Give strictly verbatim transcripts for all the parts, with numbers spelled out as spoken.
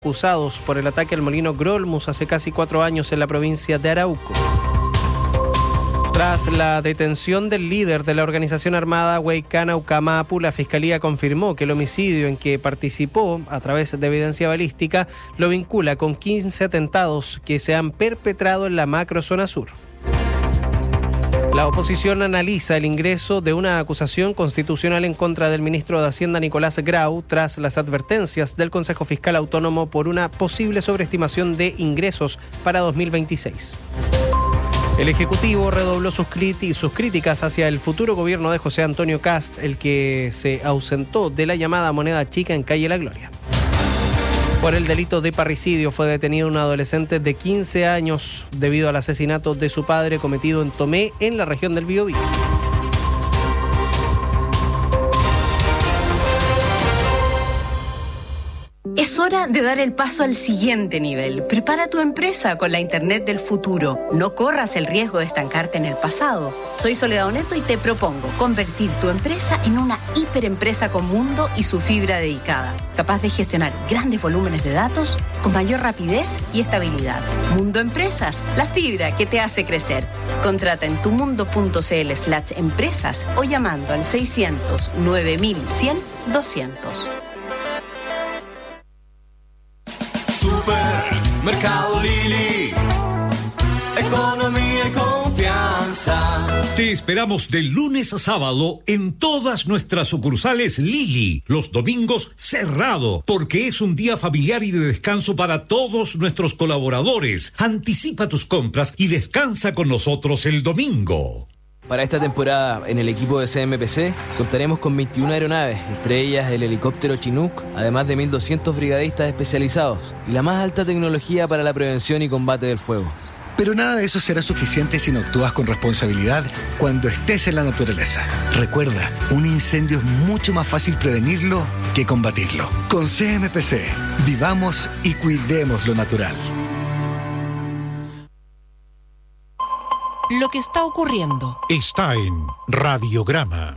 acusados por el ataque al molino Grolmus hace casi cuatro años en la provincia de Arauco. Tras la detención del líder de la organización armada Huaycana Ucamapu, la Fiscalía confirmó que el homicidio en que participó a través de evidencia balística lo vincula con quince atentados que se han perpetrado en la macrozona sur. La oposición analiza el ingreso de una acusación constitucional en contra del ministro de Hacienda Nicolás Grau tras las advertencias del Consejo Fiscal Autónomo por una posible sobreestimación de ingresos para dos mil veintiséis. El Ejecutivo redobló sus, crit- sus críticas hacia el futuro gobierno de José Antonio Kast, el que se ausentó de la llamada moneda chica en Calle La Gloria. Por el delito de parricidio fue detenido un adolescente de quince años debido al asesinato de su padre cometido en Tomé, en la región del Biobío. Es hora de dar el paso al siguiente nivel. Prepara tu empresa con la Internet del futuro. No corras el riesgo de estancarte en el pasado. Soy Soledad Oneto y te propongo convertir tu empresa en una hiperempresa con mundo y su fibra dedicada, capaz de gestionar grandes volúmenes de datos con mayor rapidez y estabilidad. Mundo Empresas, la fibra que te hace crecer. Contrata en tumundo.cl slash empresas o llamando al seiscientos nueve mil cien doscientos. Supermercado Lili, economía y confianza. Te esperamos de lunes a sábado en todas nuestras sucursales Lili. Los domingos cerrado, porque es un día familiar y de descanso para todos nuestros colaboradores. Anticipa tus compras y descansa con nosotros el domingo. Para esta temporada, en el equipo de C M P C, contaremos con veintiuna aeronaves, entre ellas el helicóptero Chinook, además de mil doscientos brigadistas especializados y la más alta tecnología para la prevención y combate del fuego. Pero nada de eso será suficiente si no actúas con responsabilidad cuando estés en la naturaleza. Recuerda, un incendio es mucho más fácil prevenirlo que combatirlo. Con C M P C, vivamos y cuidemos lo natural. Lo que está ocurriendo está en Radiograma.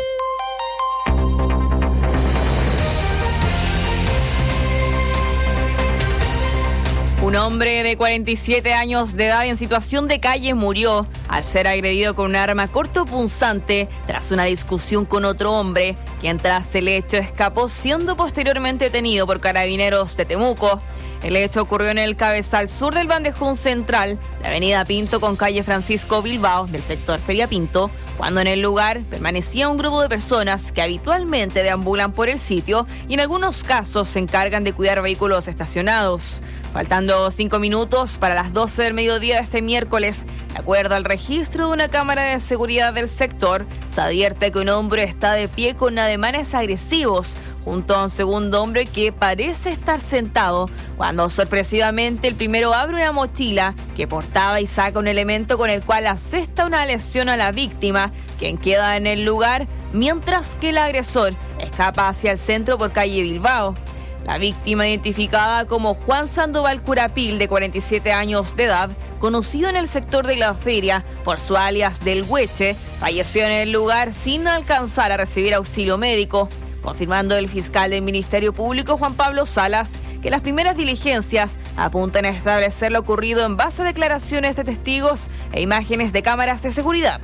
Un hombre de cuarenta y siete años de edad en situación de calle murió al ser agredido con un arma cortopunzante tras una discusión con otro hombre, quien tras el hecho escapó, siendo posteriormente detenido por carabineros de Temuco. El hecho ocurrió en el cabezal sur del bandejón central, de avenida Pinto con calle Francisco Bilbao, del sector Feria Pinto, cuando en el lugar permanecía un grupo de personas que habitualmente deambulan por el sitio y en algunos casos se encargan de cuidar vehículos estacionados. Faltando cinco minutos para las doce del mediodía de este miércoles, de acuerdo al registro de una cámara de seguridad del sector, se advierte que un hombre está de pie con ademanes agresivos, junto a un segundo hombre que parece estar sentado, cuando sorpresivamente el primero abre una mochila que portaba y saca un elemento con el cual asesta una lesión a la víctima, quien queda en el lugar, mientras que el agresor escapa hacia el centro por calle Bilbao. La víctima, identificada como Juan Sandoval Curapil, de cuarenta y siete años de edad, conocido en el sector de la feria por su alias del Hueche, falleció en el lugar sin alcanzar a recibir auxilio médico, confirmando el fiscal del Ministerio Público, Juan Pablo Salas, que las primeras diligencias apuntan a establecer lo ocurrido en base a declaraciones de testigos e imágenes de cámaras de seguridad.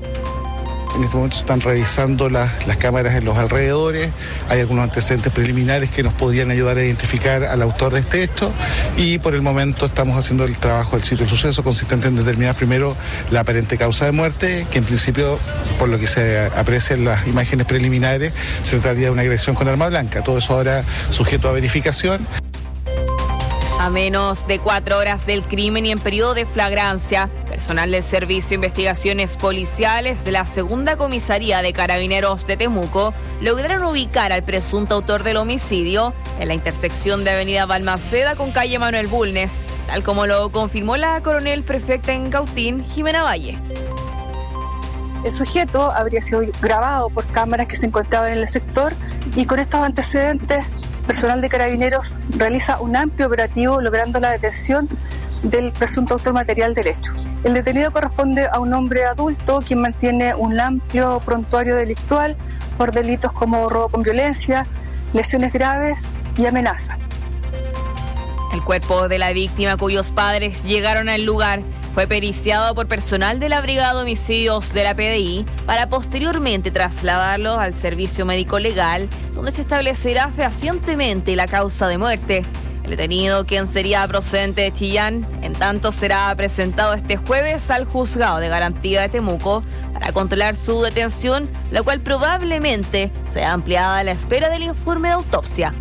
En este momento se están revisando las, las cámaras en los alrededores, hay algunos antecedentes preliminares que nos podrían ayudar a identificar al autor de este hecho y por el momento estamos haciendo el trabajo del sitio del suceso consistente en determinar primero la aparente causa de muerte, que en principio, por lo que se aprecia en las imágenes preliminares, se trataría de una agresión con arma blanca. Todo eso ahora sujeto a verificación. A menos de cuatro horas del crimen y en periodo de flagrancia, personal del Servicio de Investigaciones Policiales de la Segunda Comisaría de Carabineros de Temuco lograron ubicar al presunto autor del homicidio en la intersección de avenida Balmaceda con calle Manuel Bulnes, tal como lo confirmó la coronel prefecta en Cautín, Jimena Valle. El sujeto habría sido grabado por cámaras que se encontraban en el sector y con estos antecedentes, personal de Carabineros realiza un amplio operativo logrando la detención del presunto autor material del hecho. El detenido corresponde a un hombre adulto quien mantiene un amplio prontuario delictual por delitos como robo con violencia, lesiones graves y amenaza. El cuerpo de la víctima, cuyos padres llegaron al lugar, fue periciado por personal de la Brigada de Homicidios de la P D I para posteriormente trasladarlo al servicio médico legal, donde se establecerá fehacientemente la causa de muerte. El detenido, quien sería procedente de Chillán, en tanto será presentado este jueves al juzgado de garantía de Temuco para controlar su detención, la cual probablemente sea ampliada a la espera del informe de autopsia.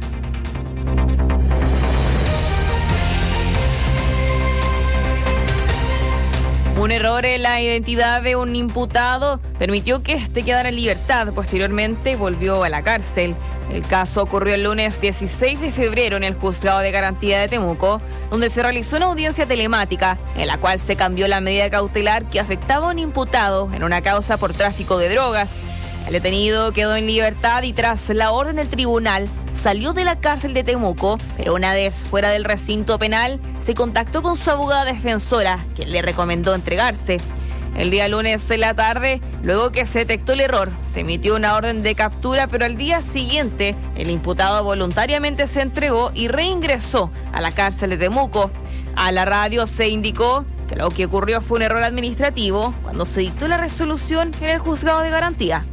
Un error en la identidad de un imputado permitió que éste quedara en libertad. Posteriormente volvió a la cárcel. El caso ocurrió el lunes dieciséis de febrero en el Juzgado de Garantía de Temuco, donde se realizó una audiencia telemática en la cual se cambió la medida cautelar que afectaba a un imputado en una causa por tráfico de drogas. El detenido quedó en libertad y tras la orden del tribunal salió de la cárcel de Temuco, pero una vez fuera del recinto penal se contactó con su abogada defensora, quien le recomendó entregarse. El día lunes en la tarde, luego que se detectó el error, se emitió una orden de captura, pero al día siguiente el imputado voluntariamente se entregó y reingresó a la cárcel de Temuco. A la radio se indicó que lo que ocurrió fue un error administrativo cuando se dictó la resolución en el juzgado de garantía.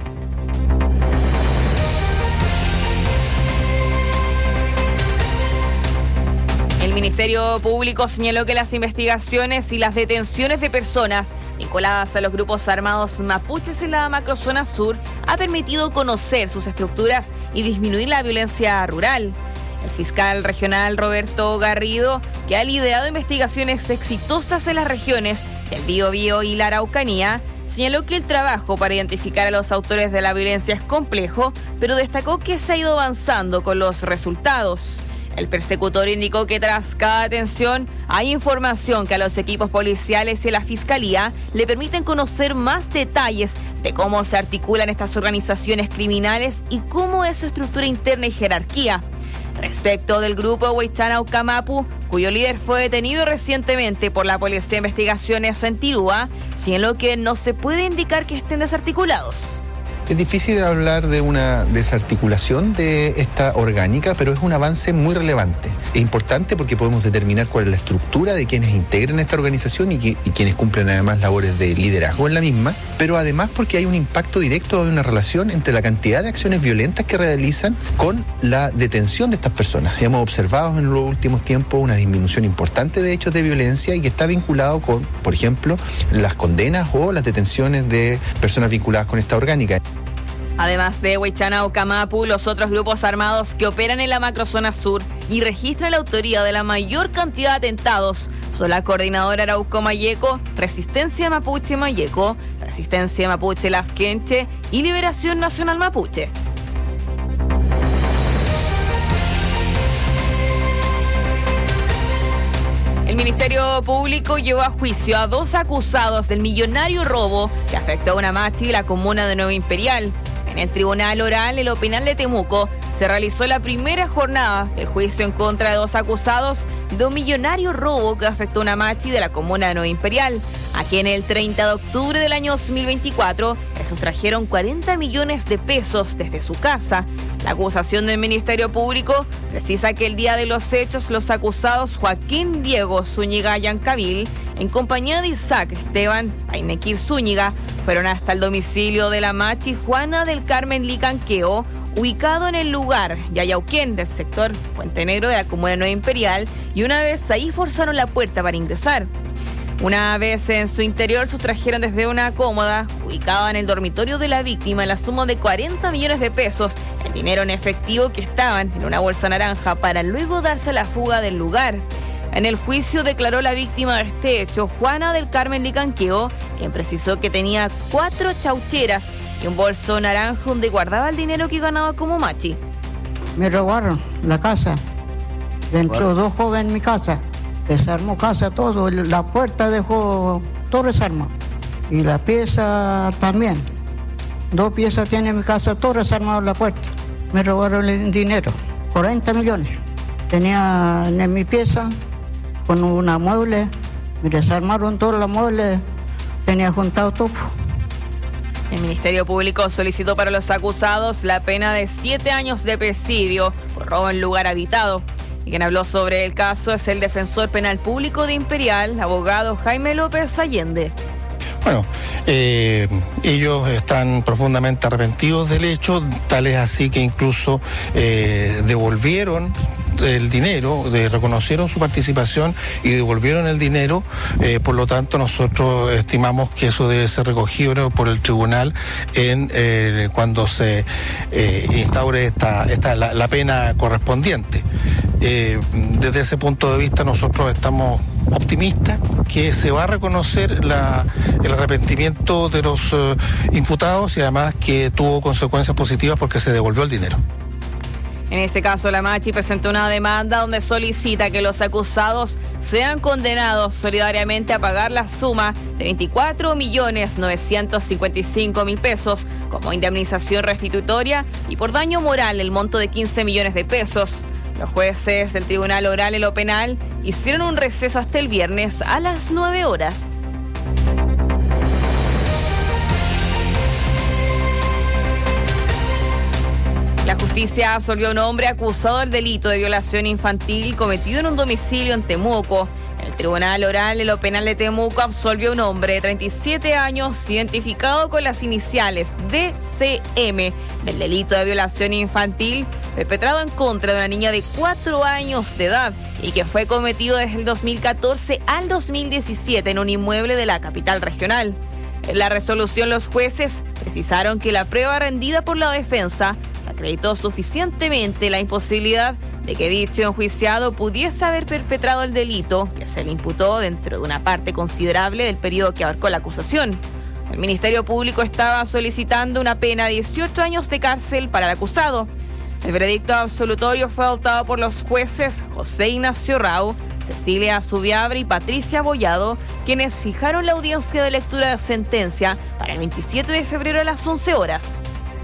El Ministerio Público señaló que las investigaciones y las detenciones de personas vinculadas a los grupos armados mapuches en la macrozona sur ha permitido conocer sus estructuras y disminuir la violencia rural. El fiscal regional Roberto Garrido, que ha liderado investigaciones exitosas en las regiones del Biobío y la Araucanía, señaló que el trabajo para identificar a los autores de la violencia es complejo, pero destacó que se ha ido avanzando con los resultados. El persecutor indicó que tras cada detención hay información que a los equipos policiales y a la fiscalía le permiten conocer más detalles de cómo se articulan estas organizaciones criminales y cómo es su estructura interna y jerarquía. Respecto del grupo Huaychana Ucamapu, cuyo líder fue detenido recientemente por la Policía de Investigaciones en Tirúa, señaló que no se puede indicar que estén desarticulados. Es difícil hablar de una desarticulación de esta orgánica, pero es un avance muy relevante. Es importante porque podemos determinar cuál es la estructura de quienes integran esta organización y, que, y quienes cumplen además labores de liderazgo en la misma, pero además porque hay un impacto directo, hay una relación entre la cantidad de acciones violentas que realizan con la detención de estas personas. Hemos observado en los últimos tiempos una disminución importante de hechos de violencia y que está vinculado con, por ejemplo, las condenas o las detenciones de personas vinculadas con esta orgánica. Además de Huaychana Ucamapu, los otros grupos armados que operan en la macrozona sur y registran la autoría de la mayor cantidad de atentados son la Coordinadora Arauco Mayeco, Resistencia Mapuche Mayeco, Resistencia Mapuche Lafkenche y Liberación Nacional Mapuche. El Ministerio Público llevó a juicio a dos acusados del millonario robo que afectó a una machi de la comuna de Nueva Imperial. En el Tribunal Oral, el Penal de Temuco, se realizó la primera jornada del juicio en contra de dos acusados de un millonario robo que afectó a una machi de la comuna de Nueva Imperial, a quien el treinta de octubre del año dos mil veinticuatro le sustrajeron cuarenta millones de pesos desde su casa. La acusación del Ministerio Público precisa que el día de los hechos los acusados Joaquín Diego Zúñiga Yancabil, en compañía de Isaac Esteban Painequir Zúñiga, fueron hasta el domicilio de la machi Juana del Carmen Licanqueo, ubicado en el lugar Yayauquén del sector Puente Negro de la comuna de Nueva Imperial, y una vez ahí forzaron la puerta para ingresar. Una vez en su interior sustrajeron desde una cómoda ubicada en el dormitorio de la víctima la suma de cuarenta millones de pesos, el dinero en efectivo que estaban en una bolsa naranja, para luego darse la fuga del lugar. En el juicio declaró la víctima de este hecho, Juana del Carmen Licanqueo, quien precisó que tenía cuatro chaucheras y un bolso naranja donde guardaba el dinero que ganaba como machi. Me robaron la casa. Entró dos jóvenes en mi casa. Desarmó casa todo. La puerta dejó todo desarmado. Y la pieza también. Dos piezas tiene mi casa, todo desarmado la puerta. Me robaron el dinero, cuarenta millones. Tenía en mi pieza con una mueble, me desarmaron todos los muebles, tenía juntado todo. El Ministerio Público solicitó para los acusados la pena de siete años de presidio por robo en lugar habitado. Y quien habló sobre el caso es el defensor penal público de Imperial, abogado Jaime López Allende. Bueno, eh, ellos están profundamente arrepentidos del hecho, tal es así que incluso eh, devolvieron el dinero, de, reconocieron su participación y devolvieron el dinero, eh, por lo tanto nosotros estimamos que eso debe ser recogido por el tribunal en eh, cuando se eh, instaure esta, esta la, la pena correspondiente. Eh, desde ese punto de vista nosotros estamos optimistas que se va a reconocer la, el arrepentimiento de los uh, imputados y además que tuvo consecuencias positivas porque se devolvió el dinero. En este caso, la Machi presentó una demanda donde solicita que los acusados sean condenados solidariamente a pagar la suma de veinticuatro millones novecientos cincuenta y cinco mil pesos como indemnización restitutoria y por daño moral el monto de quince millones de pesos. Los jueces del Tribunal Oral en lo Penal hicieron un receso hasta el viernes a las nueve horas. La justicia absolvió a un hombre acusado del delito de violación infantil cometido en un domicilio en Temuco. El Tribunal Oral en lo Penal de Temuco absolvió a un hombre de treinta y siete años identificado con las iniciales D C M del delito de violación infantil perpetrado en contra de una niña de cuatro años de edad y que fue cometido desde el dos mil catorce al dos mil diecisiete en un inmueble de la capital regional. En la resolución, los jueces precisaron que la prueba rendida por la defensa se acreditó suficientemente la imposibilidad de que dicho enjuiciado pudiese haber perpetrado el delito que se le imputó dentro de una parte considerable del periodo que abarcó la acusación. El Ministerio Público estaba solicitando una pena de dieciocho años de cárcel para el acusado. El veredicto absolutorio fue adoptado por los jueces José Ignacio Rau, Cecilia Zubiabre y Patricia Bollado, quienes fijaron la audiencia de lectura de sentencia para el veintisiete de febrero a las once horas.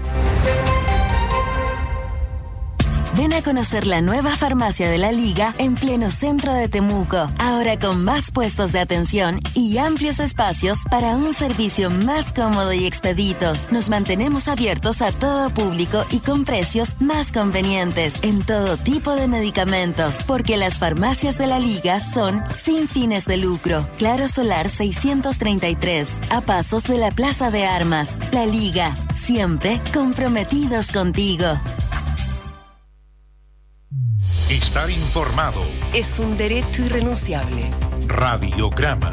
Ven a conocer la nueva farmacia de la Liga en pleno centro de Temuco, ahora con más puestos de atención y amplios espacios para un servicio más cómodo y expedito. Nos mantenemos abiertos a todo público y con precios más convenientes en todo tipo de medicamentos, porque las farmacias de la Liga son sin fines de lucro. Claro Solar seiscientos treinta y tres, a pasos de la Plaza de Armas. La Liga, siempre comprometidos contigo. Estar informado es un derecho irrenunciable. Radiograma.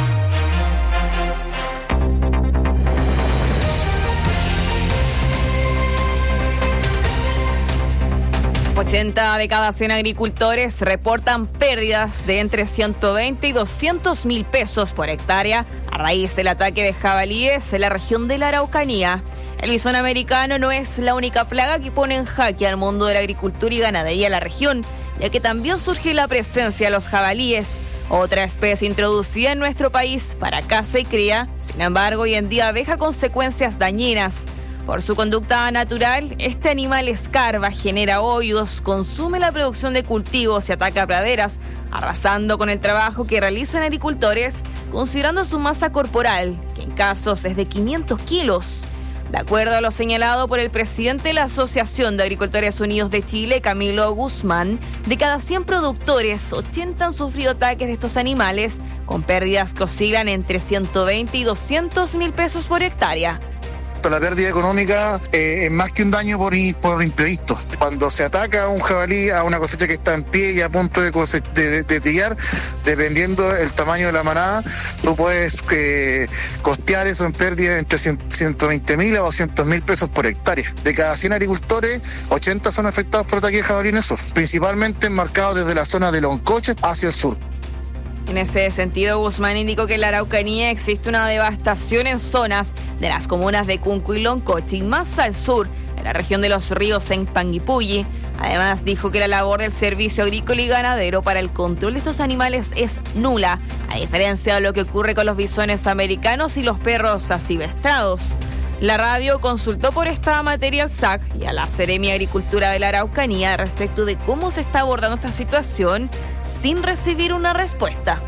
ochenta de cada cien agricultores reportan pérdidas de entre ciento veinte y doscientos mil pesos por hectárea a raíz del ataque de jabalíes en la región de la Araucanía. El bisón americano no es la única plaga que pone en jaque al mundo de la agricultura y ganadería en la región, ya que también surge la presencia de los jabalíes, otra especie introducida en nuestro país para caza y cría. Sin embargo, hoy en día deja consecuencias dañinas. Por su conducta natural, este animal escarba, genera hoyos, consume la producción de cultivos y ataca praderas, arrasando con el trabajo que realizan agricultores, considerando su masa corporal, que en casos es de quinientos kilos. De acuerdo a lo señalado por el presidente de la Asociación de Agricultores Unidos de Chile, Camilo Guzmán, de cada cien productores, ochenta han sufrido ataques de estos animales, con pérdidas que oscilan entre ciento veinte y doscientos mil pesos por hectárea. La pérdida económica eh, es más que un daño por, por imprevisto. Cuando se ataca a un jabalí, a una cosecha que está en pie y a punto de, cose- de, de, de trillar, dependiendo del tamaño de la manada, tú puedes eh, costear eso en pérdida entre ciento veinte mil a doscientos mil pesos por hectárea. De cada cien agricultores, ochenta son afectados por ataque de jabalí en eso, principalmente enmarcados desde la zona de Loncoche hacia el sur. En ese sentido, Guzmán indicó que en la Araucanía existe una devastación en zonas de las comunas de Cunco y Loncoche y más al sur, en la región de los ríos en Panguipulli. Además, dijo que la labor del Servicio Agrícola y Ganadero para el control de estos animales es nula, a diferencia de lo que ocurre con los bisones americanos y los perros asilvestrados. La radio consultó por esta materia al S A C y a la Seremi de Agricultura de la Araucanía respecto de cómo se está abordando esta situación sin recibir una respuesta.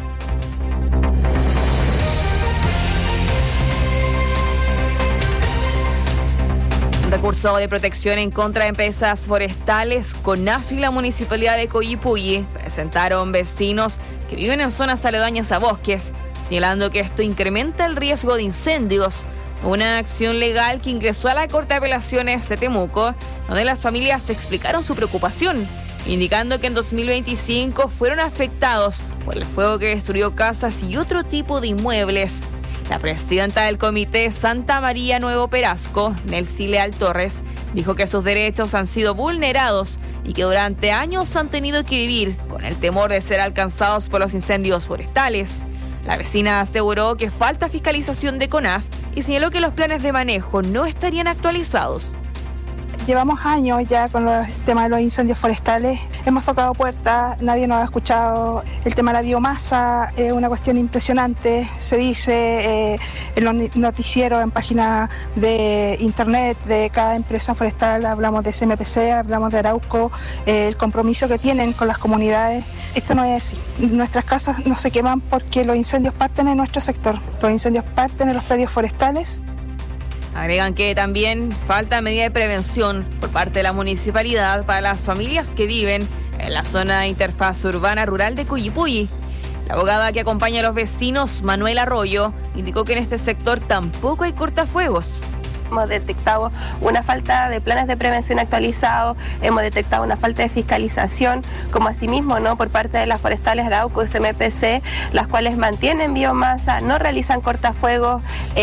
Un recurso de protección en contra de empresas forestales, CONAF y la Municipalidad de Coyipulli presentaron vecinos que viven en zonas aledañas a bosques, señalando que esto incrementa el riesgo de incendios. Una acción legal que ingresó a la Corte de Apelaciones de Temuco, donde las familias explicaron su preocupación, indicando que en dos mil veinticinco fueron afectados por el fuego que destruyó casas y otro tipo de inmuebles. La presidenta del Comité Santa María Nuevo Perasco, Nelcy Leal Torres, dijo que sus derechos han sido vulnerados y que durante años han tenido que vivir con el temor de ser alcanzados por los incendios forestales. La vecina aseguró que falta fiscalización de CONAF y señaló que los planes de manejo no estarían actualizados. Llevamos años ya con el tema de los incendios forestales. Hemos tocado puertas, nadie nos ha escuchado. El tema de la biomasa es una cuestión impresionante. Se dice eh, en los noticieros, en páginas de internet de cada empresa forestal, hablamos de C M P C, hablamos de Arauco, eh, el compromiso que tienen con las comunidades. Esto no es así. Nuestras casas no se queman porque los incendios parten en nuestro sector. Los incendios parten en los predios forestales. Agregan que también falta medida de prevención por parte de la municipalidad para las familias que viven en la zona de interfaz urbana rural de Coyipulli. La abogada que acompaña a los vecinos, Manuel Arroyo, indicó que en este sector tampoco hay cortafuegos. Hemos detectado una falta de planes de prevención actualizados, hemos detectado una falta de fiscalización, como asimismo, ¿no?, por parte de las forestales Arauco y C M P C, las cuales mantienen biomasa, no realizan cortafuegos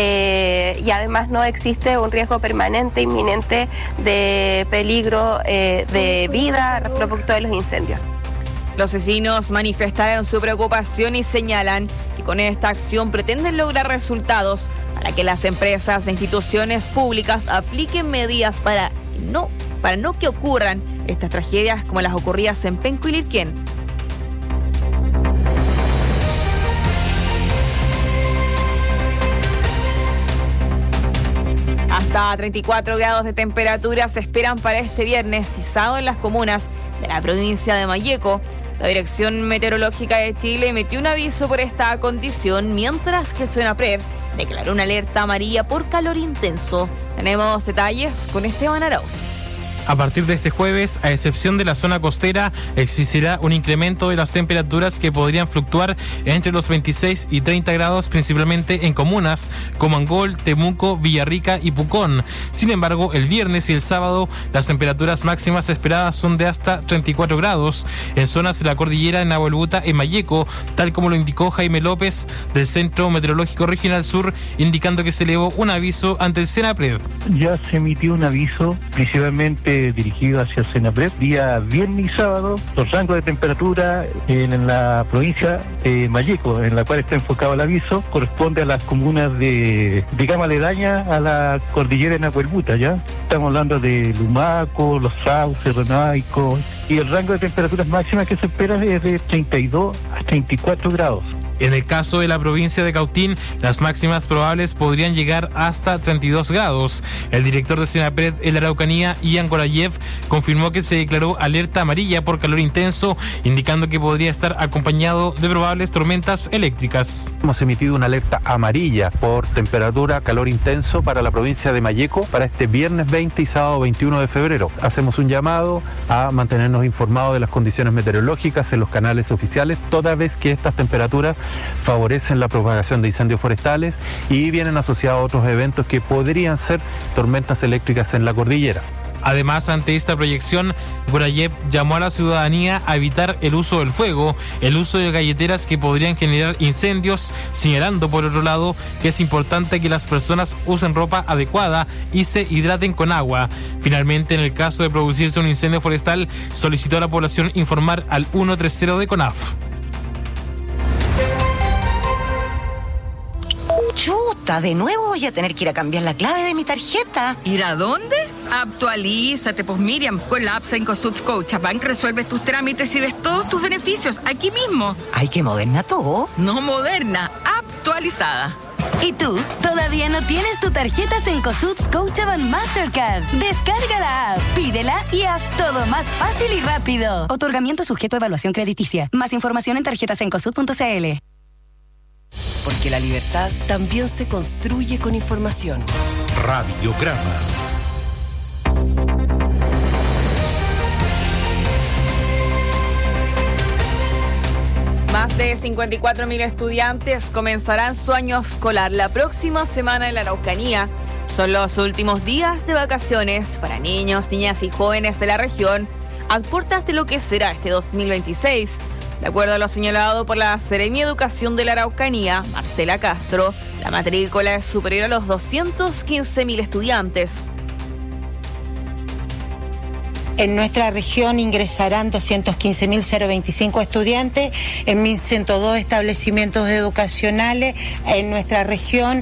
eh, y además no existe un riesgo permanente, inminente de peligro eh, de vida producto de los incendios. Los vecinos manifestaron su preocupación y señalan que con esta acción pretenden lograr resultados para que las empresas e instituciones públicas apliquen medidas para no, para no que ocurran estas tragedias como las ocurridas en Penco y Lirquén. Hasta treinta y cuatro grados de temperatura se esperan para este viernes y sábado en las comunas de la provincia de Malleco. La Dirección Meteorológica de Chile emitió un aviso por esta condición, mientras que el Senapred declaró una alerta amarilla por calor intenso. Tenemos detalles con Esteban Arauz. A partir de este jueves, a excepción de la zona costera, existirá un incremento de las temperaturas que podrían fluctuar entre los veintiséis y treinta grados, principalmente en comunas como Angol, Temuco, Villarrica y Pucón. Sin embargo, el viernes y el sábado, las temperaturas máximas esperadas son de hasta treinta y cuatro grados en zonas de la cordillera de Nahuelbuta y Malleco, tal como lo indicó Jaime López del Centro Meteorológico Regional Sur, indicando que se elevó un aviso ante el Senapred. Ya se emitió un aviso, principalmente dirigido hacia el Senapred, día viernes y sábado. Los rangos de temperatura en la provincia de Malleco, en la cual está enfocado el aviso, corresponde a las comunas de, de gama aledaña a la cordillera de Nahuelbuta, ¿ya? Estamos hablando de Lumaco, Los Sauces, Renaico, y el rango de temperaturas máximas que se espera es de treinta y dos a treinta y cuatro grados. En el caso de la provincia de Cautín, las máximas probables podrían llegar hasta treinta y dos grados. El director de Senapred en la Araucanía, Ian Gorayev, confirmó que se declaró alerta amarilla por calor intenso, indicando que podría estar acompañado de probables tormentas eléctricas. Hemos emitido una alerta amarilla por temperatura, calor intenso para la provincia de Malleco para este viernes veinte y sábado veintiuno de febrero. Hacemos un llamado a mantenernos informados de las condiciones meteorológicas en los canales oficiales, toda vez que estas temperaturas favorecen la propagación de incendios forestales y vienen asociados a otros eventos que podrían ser tormentas eléctricas en la cordillera. Además, ante esta proyección, Gorayev llamó a la ciudadanía a evitar el uso del fuego, el uso de galleteras que podrían generar incendios, señalando por otro lado que es importante que las personas usen ropa adecuada y se hidraten con agua. Finalmente, en el caso de producirse un incendio forestal, solicitó a la población informar al ciento treinta de CONAF. Chuta, de nuevo voy a tener que ir a cambiar la clave de mi tarjeta. ¿Ir a dónde? Actualízate, pues Miriam, con la app Cencosud Scotiabank resuelves tus trámites y ves todos tus beneficios aquí mismo. Ay, qué moderna todo. No moderna, actualizada. ¿Y tú? ¿Todavía no tienes tu tarjeta Cencosud Scotiabank Mastercard? Descarga la app, pídela y haz todo más fácil y rápido. Otorgamiento sujeto a evaluación crediticia. Más información en tarjeta cencosud punto c l. Porque la libertad también se construye con información. Radiograma. Más de cincuenta y cuatro mil estudiantes comenzarán su año escolar la próxima semana en la Araucanía. Son los últimos días de vacaciones para niños, niñas y jóvenes de la región, a puertas de lo que será este dos mil veintiséis. De acuerdo a lo señalado por la Seremi de Educación de la Araucanía, Marcela Castro, la matrícula es superior a los doscientos quince mil estudiantes. En nuestra región ingresarán doscientos quince mil veinticinco estudiantes en mil ciento dos establecimientos educacionales en nuestra región.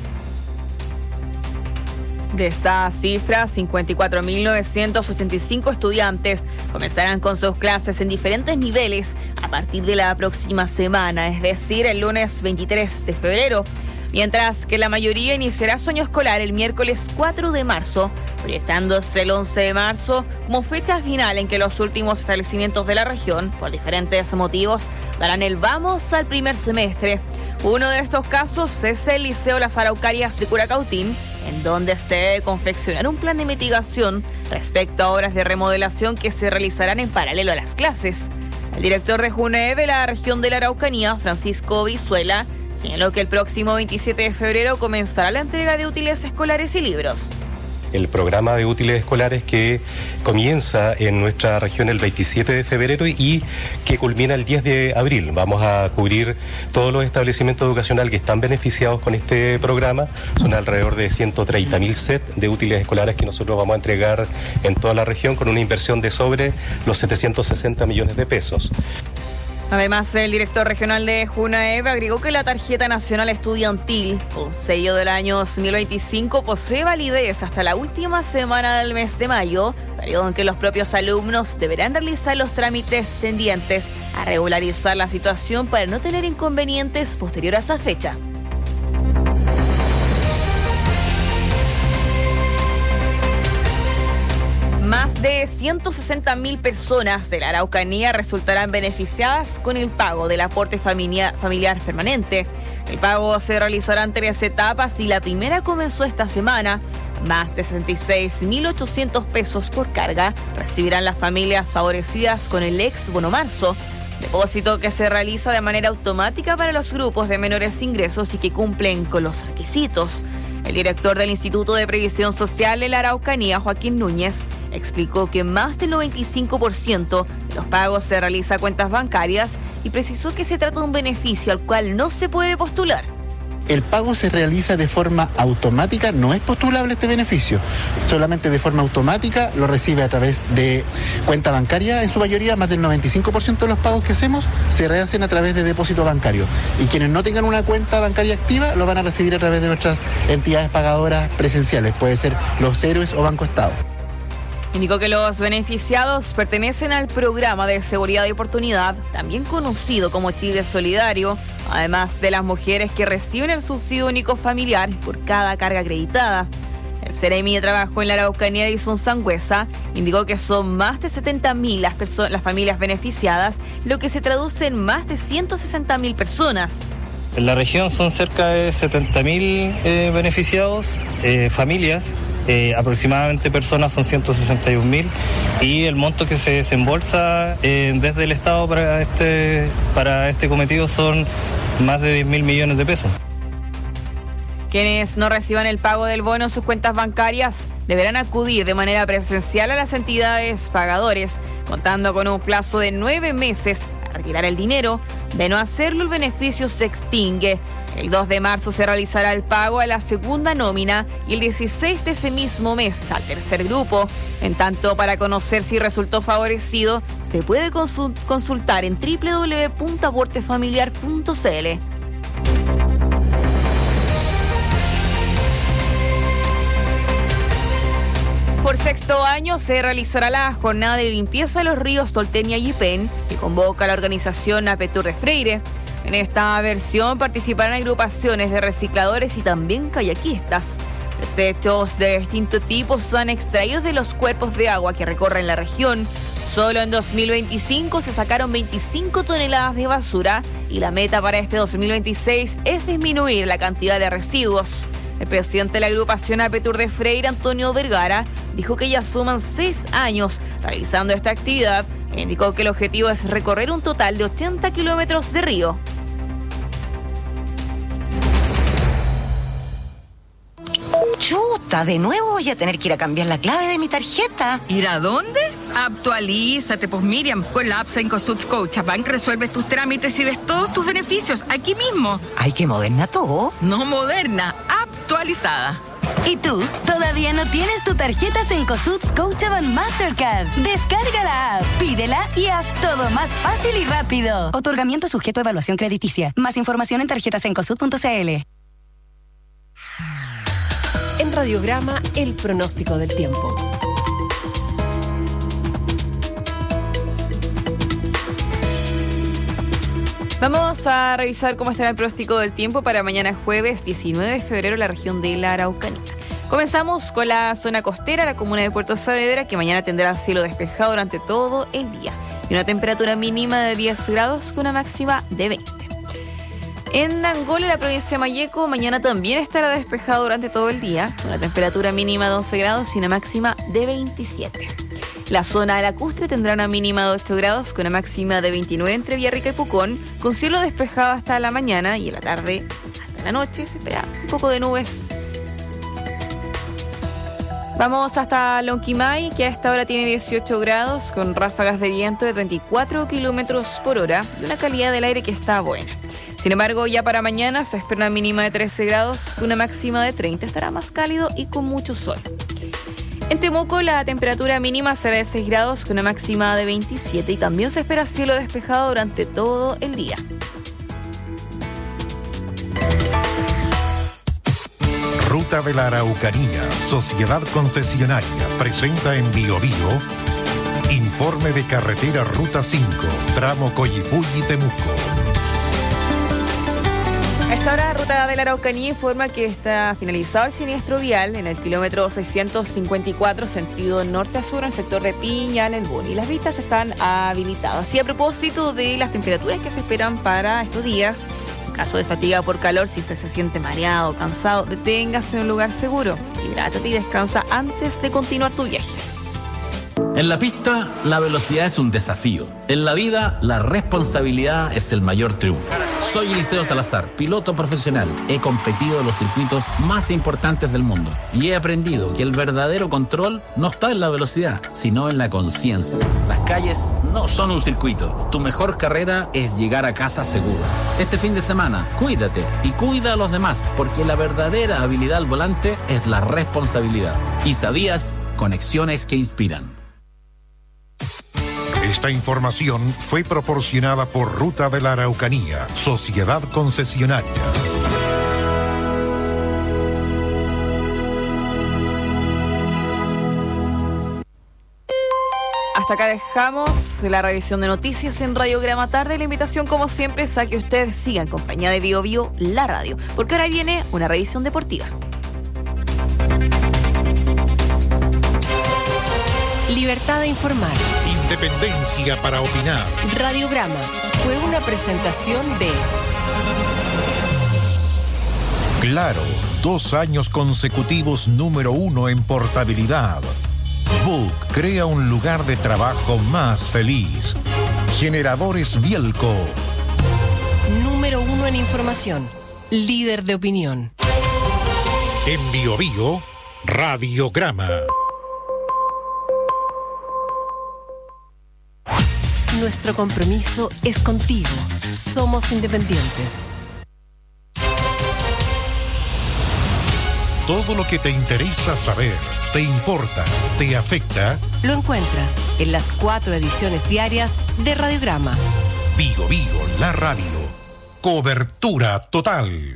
De esta cifra, cincuenta y cuatro mil novecientos ochenta y cinco estudiantes comenzarán con sus clases en diferentes niveles a partir de la próxima semana, es decir, el lunes veintitrés de febrero. Mientras que la mayoría iniciará su año escolar el miércoles cuatro de marzo, proyectándose el once de marzo como fecha final en que los últimos establecimientos de la región, por diferentes motivos, darán el vamos al primer semestre. Uno de estos casos es el Liceo Las Araucarias de Curacautín, en donde se debe confeccionar un plan de mitigación respecto a obras de remodelación que se realizarán en paralelo a las clases. El director de JUNAEV de la región de la Araucanía, Francisco Brizuela, señaló que el próximo veintisiete de febrero comenzará la entrega de útiles escolares y libros. El programa de útiles escolares que comienza en nuestra región el veintisiete de febrero y que culmina el diez de abril. Vamos a cubrir todos los establecimientos educacionales que están beneficiados con este programa. Son alrededor de ciento treinta mil sets de útiles escolares que nosotros vamos a entregar en toda la región con una inversión de sobre los setecientos sesenta millones de pesos. Además, el director regional de JUNAEV agregó que la tarjeta nacional estudiantil, con sello del año dos mil veinticinco, posee validez hasta la última semana del mes de mayo, periodo en que los propios alumnos deberán realizar los trámites tendientes a regularizar la situación para no tener inconvenientes posterior a esa fecha. Más de ciento sesenta mil personas de la Araucanía resultarán beneficiadas con el pago del aporte familiar, familiar permanente. El pago se realizará en tres etapas y la primera comenzó esta semana. Más de sesenta y seis mil ochocientos pesos por carga recibirán las familias favorecidas con el ex Bono Marzo, depósito que se realiza de manera automática para los grupos de menores ingresos y que cumplen con los requisitos. El director del Instituto de Previsión Social de la Araucanía, Joaquín Núñez, explicó que más del noventa y cinco por ciento de los pagos se realiza a cuentas bancarias y precisó que se trata de un beneficio al cual no se puede postular. El pago se realiza de forma automática, no es postulable este beneficio, solamente de forma automática lo recibe a través de cuenta bancaria en su mayoría. Más del noventa y cinco por ciento de los pagos que hacemos se rehacen a través de depósito bancario y quienes no tengan una cuenta bancaria activa lo van a recibir a través de nuestras entidades pagadoras presenciales, puede ser Los Héroes o Banco Estado. Indicó que los beneficiados pertenecen al programa de seguridad y oportunidad, también conocido como Chile Solidario, además de las mujeres que reciben el subsidio único familiar por cada carga acreditada. El Seremi de Trabajo en la Araucanía, Edison Sangüesa, indicó que son más de setenta mil las, perso- las familias beneficiadas, lo que se traduce en más de ciento sesenta mil personas. En la región son cerca de setenta mil eh, beneficiados, eh, familias. Eh, aproximadamente personas son ciento sesenta y un mil y el monto que se desembolsa eh, desde el Estado para este, para este cometido son más de diez mil millones de pesos. Quienes no reciban el pago del bono en sus cuentas bancarias deberán acudir de manera presencial a las entidades pagadores, contando con un plazo de nueve meses a retirar el dinero. De no hacerlo, el beneficio se extingue. El dos de marzo se realizará el pago a la segunda nómina y el dieciséis de ese mismo mes al tercer grupo. En tanto, para conocer si resultó favorecido, se puede consultar en doble u doble u doble u punto aporte familiar punto c l. Por sexto año se realizará la jornada de limpieza de los ríos Toltemia y Ipén, que convoca a la organización Apetur de Freire. En esta versión participarán agrupaciones de recicladores y también kayakistas. Desechos de distinto tipo son extraídos de los cuerpos de agua que recorren la región. Solo en dos mil veinticinco se sacaron veinticinco toneladas de basura y la meta para este dos mil veintiséis es disminuir la cantidad de residuos. El presidente de la agrupación Apetur de Freire, Antonio Vergara, dijo que ya suman seis años realizando esta actividad Indicó que el objetivo es recorrer un total de ochenta kilómetros de río. Chuta, de nuevo voy a tener que ir a cambiar la clave de mi tarjeta. ¿Ir a dónde? Actualízate, pues Miriam. Con la app Cencosud Scotiabank resuelves tus trámites y ves todos tus beneficios aquí mismo. Ay, qué moderna todo. No moderna, actualizada. ¿Y tú? ¿Todavía no tienes tu tarjeta Cencosud Scotiabank Mastercard? Descarga la app, pídela y haz todo más fácil y rápido. Otorgamiento sujeto a evaluación crediticia. Más información en tarjetas cencosud punto c l. En Radiograma, el pronóstico del tiempo. Vamos a revisar cómo estará el pronóstico del tiempo para mañana jueves diecinueve de febrero en la región de la Araucanía. Comenzamos con la zona costera, la comuna de Puerto Saavedra, que mañana tendrá cielo despejado durante todo el día y una temperatura mínima de diez grados con una máxima de veinte. En Angola, la provincia de Malleco, mañana también estará despejado durante todo el día, con una temperatura mínima de once grados y una máxima de veintisiete. La zona lacustre tendrá una mínima de ocho grados, con una máxima de veintinueve entre Villarrica y Pucón, con cielo despejado hasta la mañana y en la tarde hasta la noche se espera un poco de nubes. Vamos hasta Lonquimay, que a esta hora tiene dieciocho grados, con ráfagas de viento de treinta y cuatro kilómetros por hora y una calidad del aire que está buena. Sin embargo, ya para mañana se espera una mínima de trece grados, una máxima de treinta. Estará más cálido y con mucho sol. En Temuco, la temperatura mínima será de seis grados, con una máxima de veintisiete. Y también se espera cielo despejado durante todo el día. Ruta de la Araucanía, Sociedad Concesionaria, presenta en Bio Bio informe de carretera Ruta cinco, tramo Coyipulli-Temuco. A esta hora, Ruta de la Araucanía informa que está finalizado el siniestro vial en el kilómetro seiscientos cincuenta y cuatro, sentido norte a sur, en el sector de Piñal, El Boni. Y las vistas están habilitadas. Y a propósito de las temperaturas que se esperan para estos días, en caso de fatiga por calor, si usted se siente mareado o cansado, deténgase en un lugar seguro. Hidrátate y descansa antes de continuar tu viaje. En la pista, la velocidad es un desafío. En la vida, la responsabilidad es el mayor triunfo. Soy Eliseo Salazar, piloto profesional. He competido en los circuitos más importantes del mundo y he aprendido que el verdadero control no está en la velocidad, sino en la conciencia. Las calles no son un circuito. Tu mejor carrera es llegar a casa seguro. Este fin de semana, cuídate y cuida a los demás, porque la verdadera habilidad al volante es la responsabilidad. ¿Y sabías? Conexiones que inspiran. Esta información fue proporcionada por Ruta de la Araucanía, Sociedad Concesionaria. Hasta acá dejamos la revisión de noticias en Radiograma Tarde. La invitación, como siempre, es a que ustedes sigan en compañía de Bio Bio, la radio, porque ahora viene una revisión deportiva. Libertad de informar. Independencia para opinar. Radiograma fue una presentación de Claro, dos años consecutivos número uno en portabilidad. Book crea un lugar de trabajo más feliz. Generadores Bielco. Número uno en información. Líder de opinión. En Bio Bio, Radiograma. Nuestro compromiso es contigo. Somos independientes. Todo lo que te interesa saber, te importa, te afecta, lo encuentras en las cuatro ediciones diarias de Radiograma. Bio Bio, la radio. Cobertura total.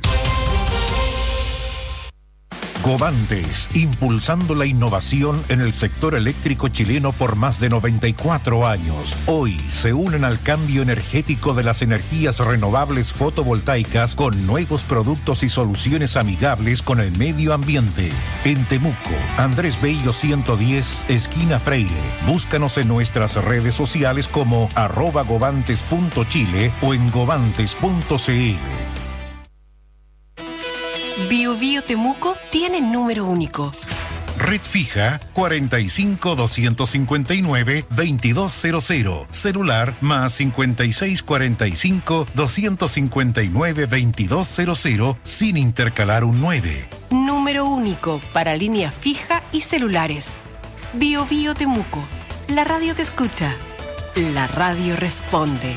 Covantes, impulsando la innovación en el sector eléctrico chileno por más de noventa y cuatro años. Hoy se unen al cambio energético de las energías renovables fotovoltaicas con nuevos productos y soluciones amigables con el medio ambiente. En Temuco, Andrés Bello ciento diez, esquina Freire. Búscanos en nuestras redes sociales como arroba govantes punto chile o en govantes punto c l. Bio Bio Temuco tiene número único. Red fija cuarenta y cinco, doscientos cincuenta y nueve, veintidós cero cero. Celular más cincuenta y seis, cuarenta y cinco, doscientos cincuenta y nueve, veintidós cero cero sin intercalar un nueve. Número único para línea fija y celulares. Bio Bio Temuco. La radio te escucha. La radio responde.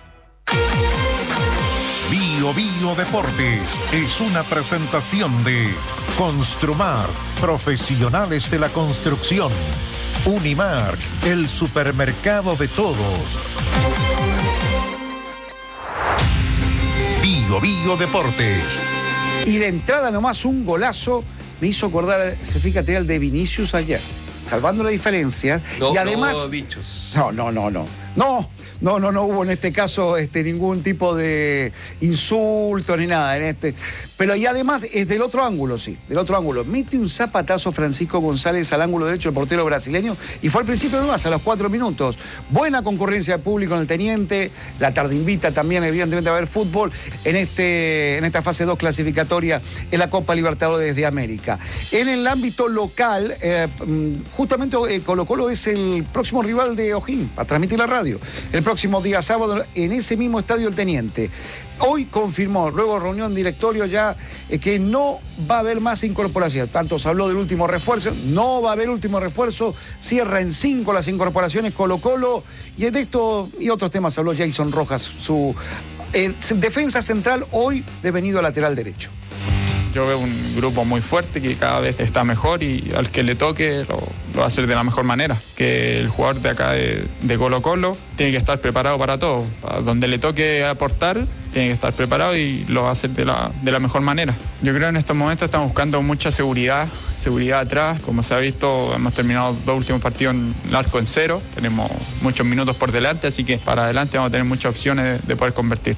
Bio Bio Deportes es una presentación de Construmar, profesionales de la construcción. Unimark, el supermercado de todos. Bio Bio Deportes. Y de entrada nomás un golazo me hizo acordar, se fíjate, al de Vinicius ayer, salvando la diferencia. No, y además, no, bichos. No, no, no, no. No, no, no, no hubo en este caso este, ningún tipo de insulto ni nada en este. Pero y además es del otro ángulo, sí, del otro ángulo. Mete un zapatazo Francisco González al ángulo derecho del portero brasileño y fue al principio nomás, a los cuatro minutos. Buena concurrencia de público en el Teniente. La tarde invita también, evidentemente, a ver fútbol en, este, en esta fase dos clasificatoria en la Copa Libertadores de América. En el ámbito local, eh, justamente eh, Colo Colo es el próximo rival de O'Higgins, a transmitir la radio. El próximo día sábado en ese mismo estadio El Teniente. Hoy confirmó, luego reunión directorio ya, eh, que no va a haber más incorporación. Tanto se habló del último refuerzo, no va a haber último refuerzo, cierra en cinco las incorporaciones Colo Colo, y de esto y otros temas habló Jason Rojas, su eh, defensa central hoy devenido lateral derecho. Yo veo un grupo muy fuerte que cada vez está mejor y al que le toque lo, lo va a hacer de la mejor manera. Que el jugador de acá de, de Colo Colo tiene que estar preparado para todo. Para donde le toque aportar, tiene que estar preparado y lo va a hacer de la, de la mejor manera. Yo creo que en estos momentos estamos buscando mucha seguridad, seguridad atrás. Como se ha visto, hemos terminado dos últimos partidos en el arco en cero. Tenemos muchos minutos por delante, así que para adelante vamos a tener muchas opciones de, de poder convertir.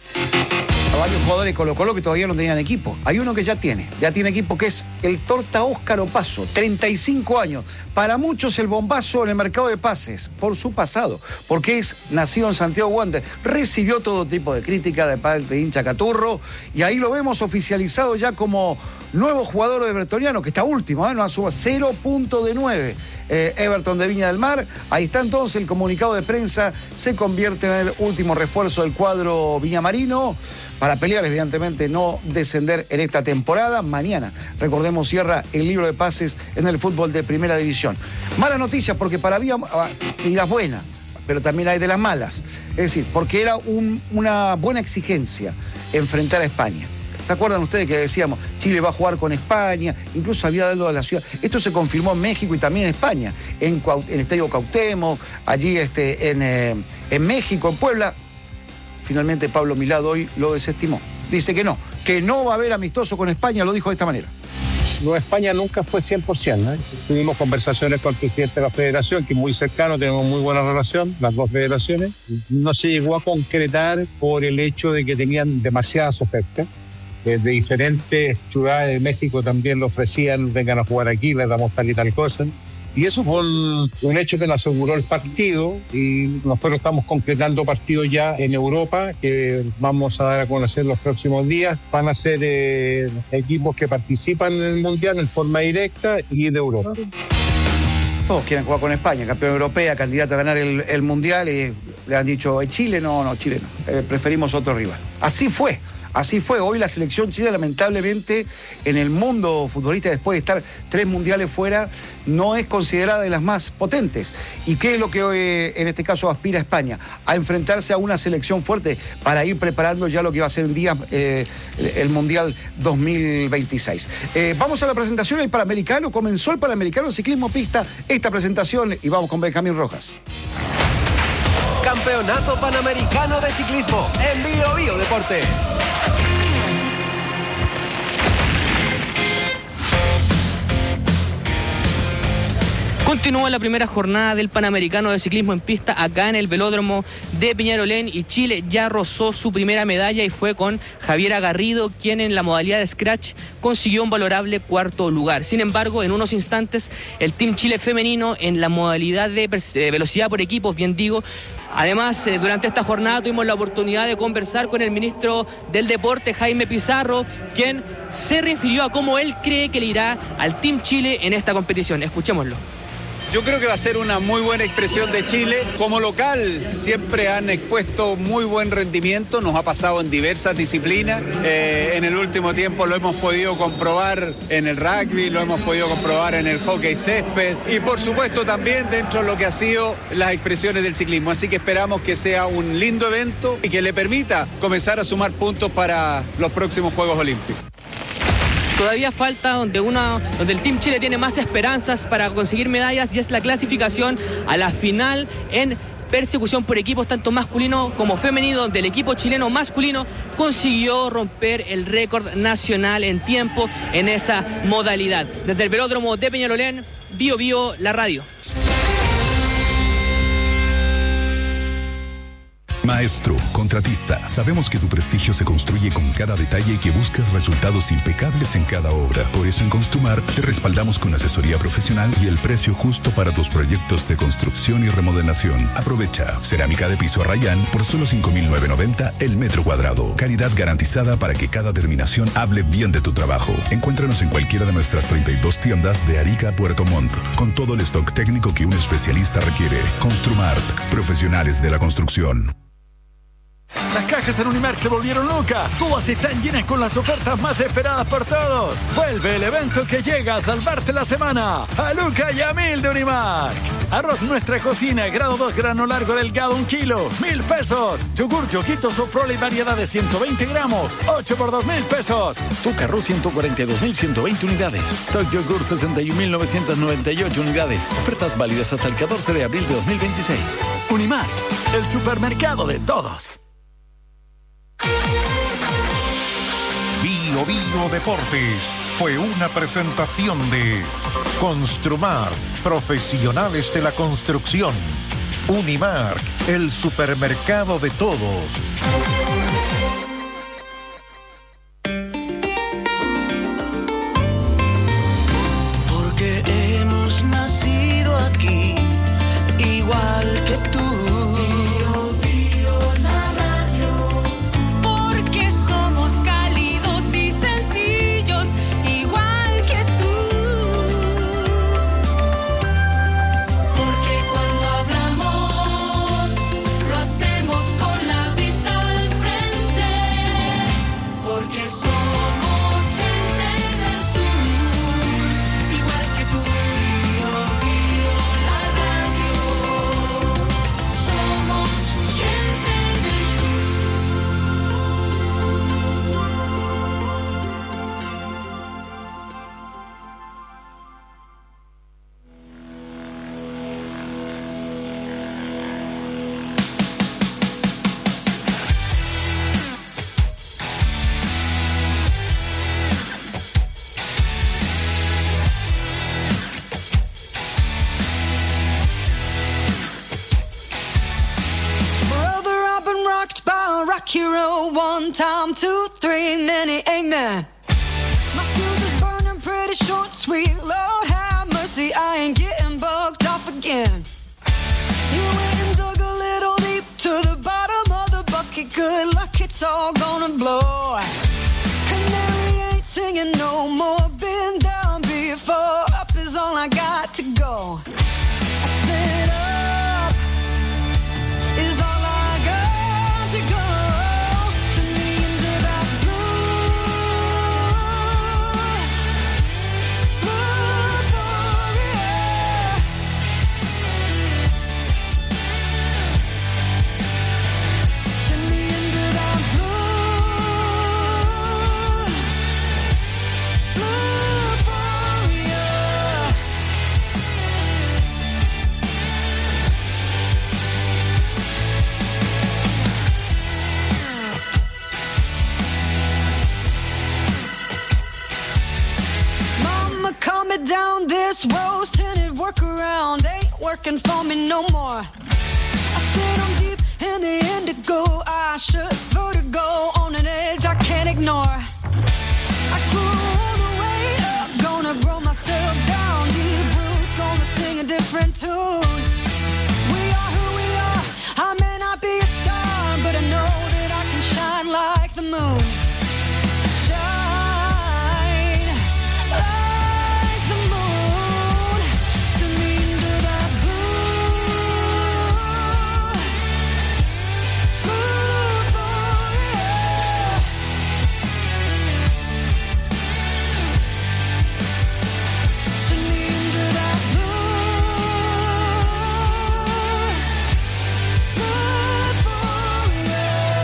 Varios jugadores de Colo Colo que todavía no tenían equipo. Hay uno que ya tiene, ya tiene equipo, que es el Torta Óscar Opaso, treinta y cinco años. Para muchos el bombazo en el mercado de pases, por su pasado, porque es nacido en Santiago Wander. Recibió todo tipo de crítica de parte de hincha Caturro, y ahí lo vemos oficializado ya como nuevo jugador de Evertoniano, que está último, ¿eh? No suma cero punto nueve. Eh, Everton de Viña del Mar. Ahí está entonces el comunicado de prensa, se convierte en el último refuerzo del cuadro viñamarino para pelear, evidentemente, no descender en esta temporada. Mañana, recordemos, cierra el libro de pases en el fútbol de primera división. Mala noticia, porque para Villa, y las buenas, pero también hay de las malas. Es decir, porque era un, una buena exigencia enfrentar a España. ¿Se acuerdan ustedes que decíamos, Chile va a jugar con España? Incluso había dado a la ciudad. Esto se confirmó en México y también en España, en, en el Estadio Cuauhtémoc, allí este, en, eh, en México, en Puebla. Finalmente Pablo Milad hoy lo desestimó. Dice que no, que no va a haber amistoso con España, lo dijo de esta manera. No, España nunca fue cien por ciento. ¿eh? Tuvimos conversaciones con el presidente de la federación, que es muy cercano, tenemos muy buena relación, las dos federaciones. No se llegó a concretar por el hecho de que tenían demasiadas ofertas. De diferentes ciudades de México también lo ofrecían, vengan a jugar aquí, les damos tal y tal cosa. Y eso fue un, un hecho que nos aseguró el partido, y nosotros estamos concretando partidos ya en Europa que vamos a dar a conocer los próximos días. Van a ser eh, equipos que participan en el Mundial en forma directa y de Europa. Todos quieren jugar con España, campeón europea, candidato a ganar el, el Mundial, y le han dicho, Chile no, no, Chile no, eh, preferimos otro rival. Así fue. Así fue, hoy la selección chilena, lamentablemente, en el mundo futbolista, después de estar tres mundiales fuera, no es considerada de las más potentes. ¿Y qué es lo que hoy, en este caso, aspira España? A enfrentarse a una selección fuerte para ir preparando ya lo que va a ser en día eh, el Mundial dos mil veintiséis. Eh, vamos a la presentación del Panamericano. Comenzó el Panamericano Ciclismo Pista, esta presentación, y vamos con Benjamín Rojas. Campeonato Panamericano de Ciclismo en Bio Bio Deportes. Continúa la primera jornada del Panamericano de Ciclismo en Pista acá en el velódromo de Peñalolén y Chile ya rozó su primera medalla y fue con Javiera Garrido, quien en la modalidad de Scratch consiguió un valorable cuarto lugar. Sin embargo, en unos instantes, el Team Chile femenino en la modalidad de velocidad por equipos, bien digo. Además, eh, durante esta jornada tuvimos la oportunidad de conversar con el ministro del Deporte, Jaime Pizarro, quien se refirió a cómo él cree que le irá al Team Chile en esta competición. Escuchémoslo. Yo creo que va a ser una muy buena expresión de Chile. Como local siempre han expuesto muy buen rendimiento, nos ha pasado en diversas disciplinas. Eh, en el último tiempo lo hemos podido comprobar en el rugby, lo hemos podido comprobar en el hockey césped y por supuesto también dentro de lo que ha sido las expresiones del ciclismo. Así que esperamos que sea un lindo evento y que le permita comenzar a sumar puntos para los próximos Juegos Olímpicos. Todavía falta donde, una, donde el Team Chile tiene más esperanzas para conseguir medallas y es la clasificación a la final en persecución por equipos tanto masculino como femenino, donde el equipo chileno masculino consiguió romper el récord nacional en tiempo en esa modalidad. Desde el velódromo de Peñalolén, Bio Bio, la radio. Maestro, contratista, sabemos que tu prestigio se construye con cada detalle y que buscas resultados impecables en cada obra. Por eso en Construmart te respaldamos con asesoría profesional y el precio justo para tus proyectos de construcción y remodelación. Aprovecha cerámica de piso Rayán por solo cinco mil novecientos noventa el metro cuadrado. Calidad garantizada para que cada terminación hable bien de tu trabajo. Encuéntranos en cualquiera de nuestras treinta y dos tiendas de Arica a Puerto Montt, con todo el stock técnico que un especialista requiere. Construmart, profesionales de la construcción. Las cajas en Unimark se volvieron locas. Todas están llenas con las ofertas más esperadas por todos. Vuelve el evento que llega a salvarte la semana. A Luca y a Mil de Unimark. Arroz Nuestra Cocina, grado dos, grano largo delgado, un kilo, mil pesos. Yogur Yoguito Soprole y variedad de ciento veinte gramos, ocho por dos mil pesos. Stock Arroz ciento cuarenta y dos mil ciento veinte unidades. Stock Yogur sesenta y un mil novecientos noventa y ocho unidades. Ofertas válidas hasta el catorce de abril de dos mil veintiséis. Unimark, el supermercado de todos. Bio Bio Deportes fue una presentación de Construmart, profesionales de la construcción. Unimark, el supermercado de todos. Porque hemos nacido aquí, igual que tú. Hero, one time, two, three, many amen. My fuse is burning pretty short, sweet Lord have mercy, I ain't getting bugged off again. You went and dug a little deep to the bottom of the bucket, good luck, it's all gonna blow. Canary ain't singing no more, been down before, up is all I got to go. I said up is all I got to go. Down this rose-tinted work workaround ain't working for me no more. I said I'm deep in the indigo. I should vertigo on an edge I can't ignore. I grew all the way up, gonna grow myself down. Deep roots, gonna sing a different tune. We are who we are. I may not be a star, but I know that I can shine like the moon. Shine like the moon. Send me into that blue, blue fire. Send me into that blue, blue fire.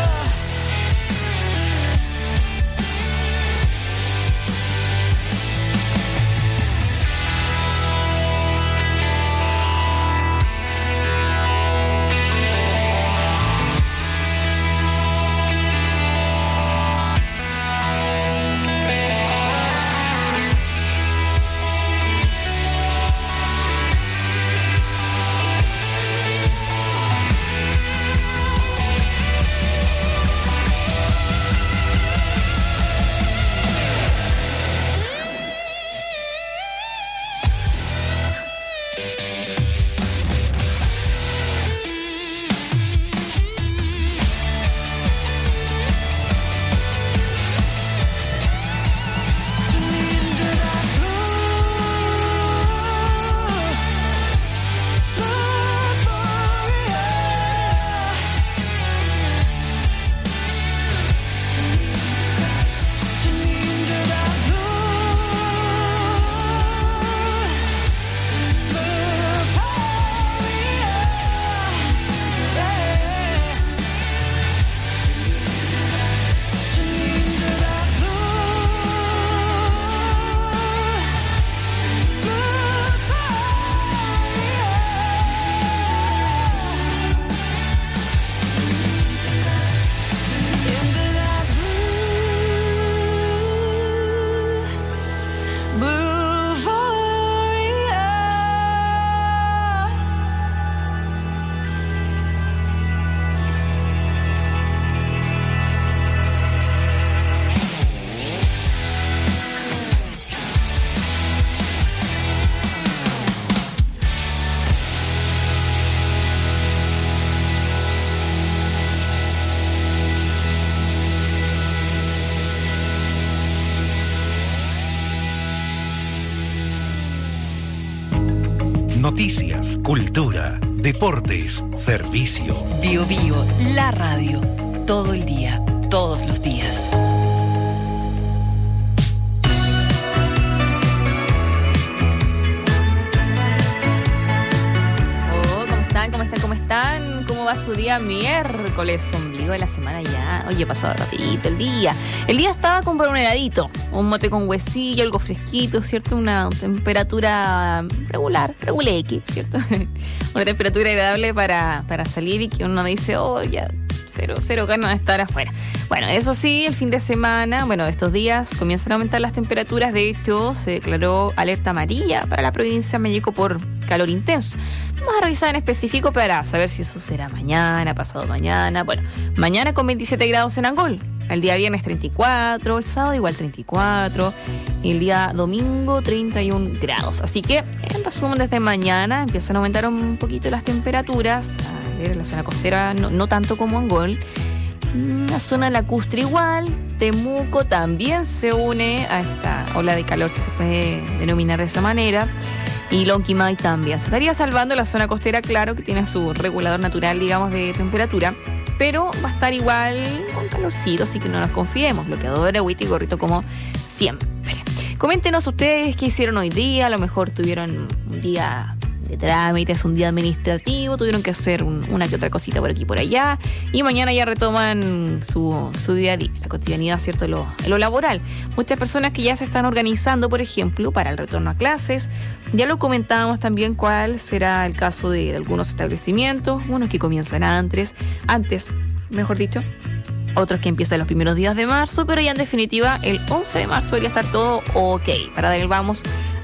Blue fire. Noticias, cultura, deportes, servicio. Bio Bio, la radio. Todo el día, todos los días. Oh, ¿cómo están? ¿Cómo están? ¿Cómo están? ¿Cómo va su día miércoles, ombligo de la semana ya? Oye, pasado rapidito el día. El día estaba como para un heladito, un mote con huesillo, algo fresquito, ¿cierto? Una temperatura regular, regular X, ¿cierto? Una temperatura agradable para, para salir y que uno dice, oh, ya, cero, cero ganas de estar afuera. Bueno, eso sí, el fin de semana, bueno, estos días comienzan a aumentar las temperaturas. De hecho, se declaró alerta amarilla para la provincia de Mayeco por calor intenso. Vamos a revisar en específico para saber si eso será mañana, pasado mañana. Bueno, mañana con veintisiete grados en Angol. El día viernes treinta y cuatro, el sábado igual treinta y cuatro, y el día domingo treinta y un grados. Así que, en resumen, desde mañana empiezan a aumentar un poquito las temperaturas. A ver, en la zona costera no, no tanto como Angol. La zona lacustre igual. Temuco también se une a esta ola de calor, si se puede denominar de esa manera. Y Lonquimay también. Se estaría salvando la zona costera, claro, que tiene su regulador natural, digamos, de temperatura. Pero va a estar igual con calorcito, así que no nos confiemos. Bloqueador, agüita y gorrito como siempre. Coméntenos ustedes qué hicieron hoy día. A lo mejor tuvieron un día de trámites, un día administrativo, tuvieron que hacer un, una que otra cosita por aquí y por allá, y mañana ya retoman su, su día a día, la cotidianidad, ¿cierto? Lo, lo laboral. Muchas personas que ya se están organizando, por ejemplo, para el retorno a clases. Ya lo comentábamos también cuál será el caso de, de algunos establecimientos, unos que comienzan antes, antes, mejor dicho, otros que empiezan los primeros días de marzo, pero ya en definitiva el once de marzo debería estar todo ok para dar el vamos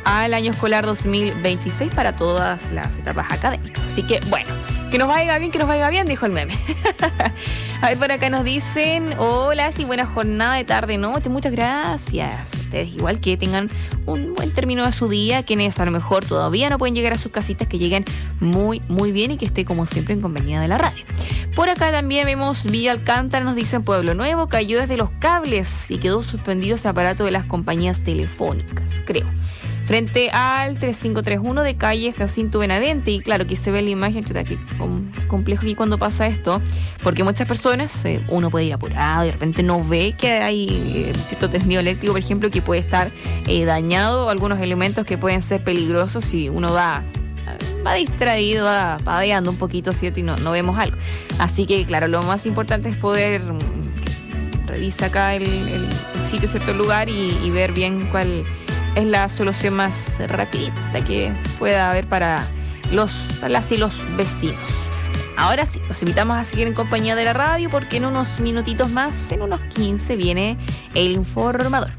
al año escolar dos mil veintiséis para todas las etapas académicas. Así que, bueno, que nos vaya bien, que nos vaya bien, dijo el meme. A ver, por acá nos dicen, hola Ashley, buena jornada de tarde-noche, muchas gracias. Ustedes igual que tengan un buen término de su día, quienes a lo mejor todavía no pueden llegar a sus casitas, que lleguen muy, muy bien y que esté como siempre en compañía de la radio. Por acá también vemos Villa Alcántara, nos dicen Pueblo Nuevo, cayó desde los cables y quedó suspendido ese aparato de las compañías telefónicas, creo. Frente al tres cinco tres uno de calle Jacinto Benavente. Y claro, aquí se ve la imagen, chuta, que complejo aquí cuando pasa esto, porque muchas personas, eh, uno puede ir apurado y de repente no ve que hay eh, cierto tendido eléctrico, por ejemplo, que puede estar eh, dañado, algunos elementos que pueden ser peligrosos si uno va, va distraído, va paveando un poquito, ¿cierto? Y no, no vemos algo. Así que, claro, lo más importante es poder mm, revisar acá el, el, el sitio, cierto lugar y, y ver bien cuál es la solución más rapidita que pueda haber para los, las y los vecinos. Ahora sí, los invitamos a seguir en compañía de la radio porque en unos minutitos más, en unos quince, viene el informador.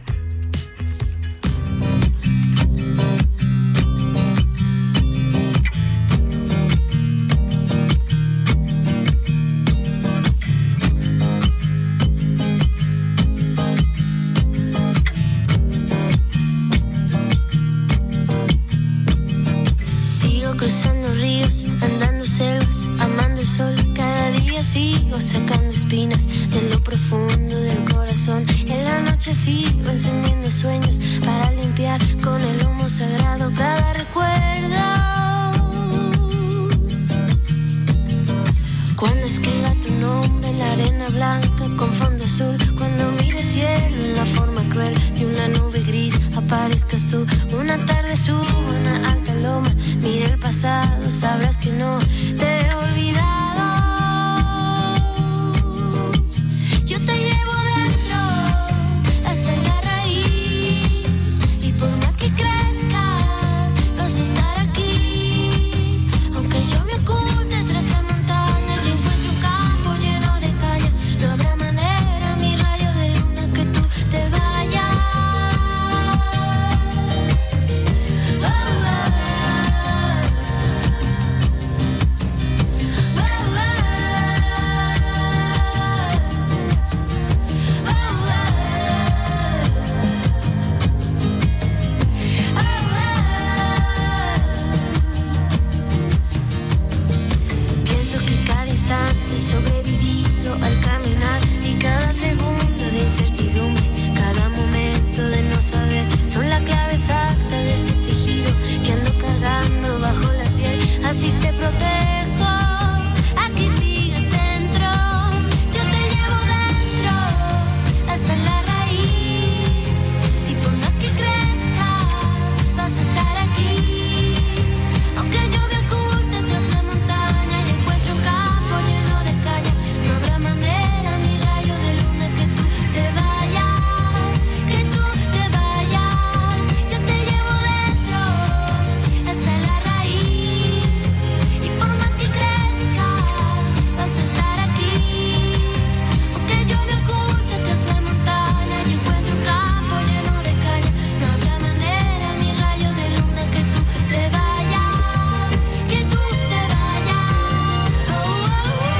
Cruzando ríos, andando selvas, amando el sol. Cada día sigo sacando espinas de lo profundo del corazón. En la noche sigo encendiendo sueños para limpiar con el humo sagrado cada recuerdo. Cuando escriba tu nombre en la arena blanca con fondo azul, cuando mire el cielo en la forma cruel de una nube gris, aparezcas tú. Una tarde subo una alta loma, mira el pasado, sabrás que no te he olvidado. Yo te llevo dentro hasta la raíz, y por más que crezca vas a estar aquí. Aunque yo me oculte tras la montaña y encuentre un campo lleno de caña, no habrá manera, mi rayo de luna, que tú te vayas. Oh, oh. Pienso que cada instante he sobrevivido al caminar, y cada segundo de incertidumbre, cada momento de no saber, son la clave exacta de ese tejido que ando cargando bajo la piel. Así te protejo, aquí sigues dentro. Yo te llevo dentro hasta la raíz, y por más que crezca vas a estar aquí. Aunque yo me oculte tras la montaña y encuentre un campo lleno de caña, no habrá manera, ni rayo de luna, que tú te vayas, que tú te vayas. Yo te llevo dentro hasta la raíz, y por más que crezca vas a estar aquí. Aunque yo me oculte tras la montaña y encuentre un campo lleno de caña, no habrá manera, ni rayo de luna, que tú te vayas, que tú te vayas. Oh, oh,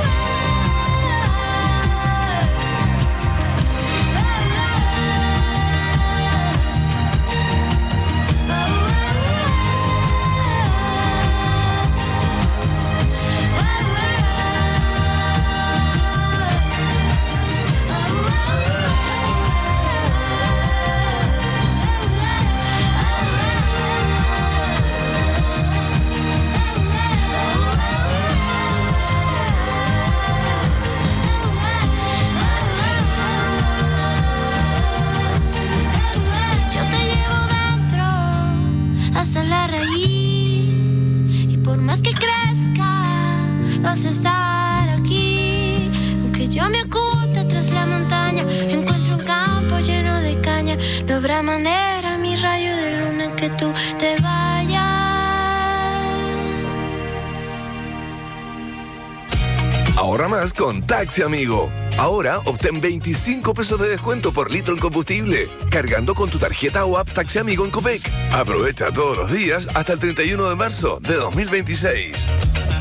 yo te llevo dentro hasta la raíz, y por más que crezca vas a estar aquí. Aunque yo me oculte tras la montaña, encuentro un campo lleno de caña, no habrá manera, mi rayo de luna, que tú te vayas. Ahorra más con Taxi Amigo. Ahora obtén veinticinco pesos de descuento por litro en combustible, cargando con tu tarjeta o app Taxi Amigo en Copec. Aprovecha todos los días hasta el treinta y uno de marzo de dos mil veintiséis.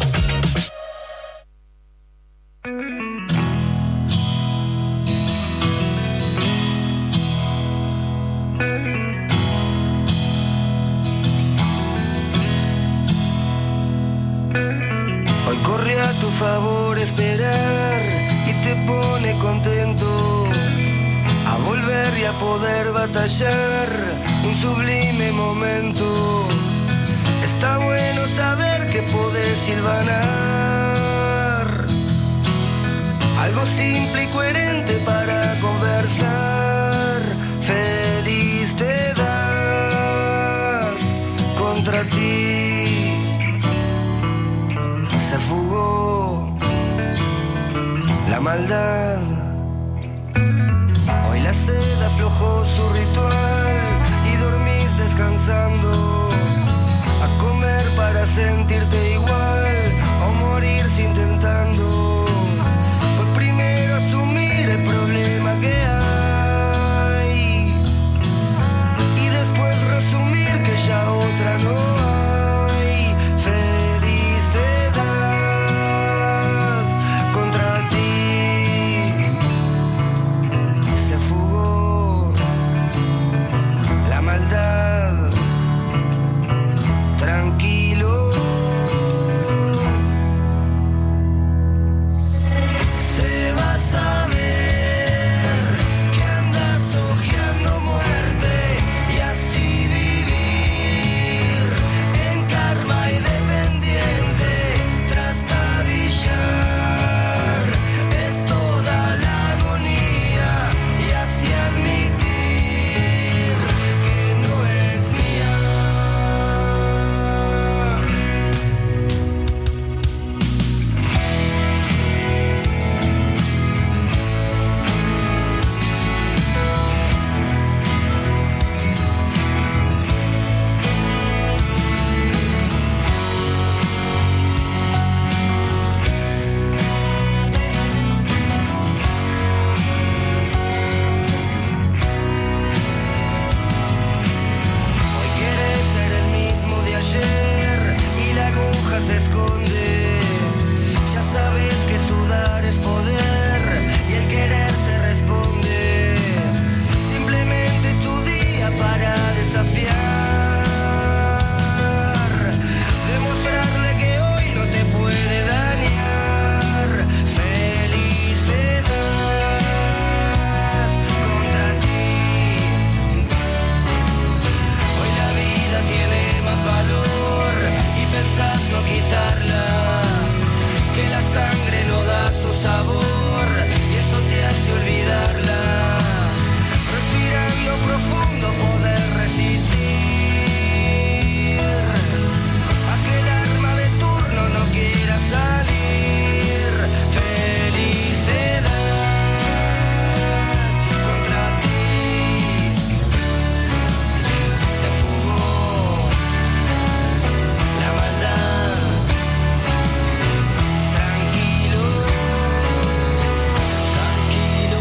Hoy corre a tu favor esperar y te pone contento a volver y a poder batallar un sublime momento. Está bueno saber que podés silvanar algo simple y coherente para conversar. Feliz te das contra ti. Se fugó la maldad. Hoy la sed aflojó su ritual y dormís descansando. A comer para sentirte igual o morirse intentando. Fue primero asumir el problema que hay y después resumir que ya otra no hay. Feliz te das contra ti. Se fugó la maldad. Tranquilo. Se va a saber que andas ojeando muerte y así vivir en karma y dependiente, trastabillar es toda la agonía y así admitir que no es mía. Hoy quieres ser el mismo de ayer y la aguja se esconde. Ya sabes que sudar es poder y el querer te responde. Simplemente es tu día para desafiar, demostrarle que hoy no te puede dañar. Feliz te das contra ti. Hoy la vida tiene más valor y pensás no quitarla, que la sangre no da su sabor y eso te hace olvidarla. Respirando profundo poder resistir a que el arma de turno no quiera salir. Feliz te das contra ti. Se fugó la maldad. Tranquilo, tranquilo.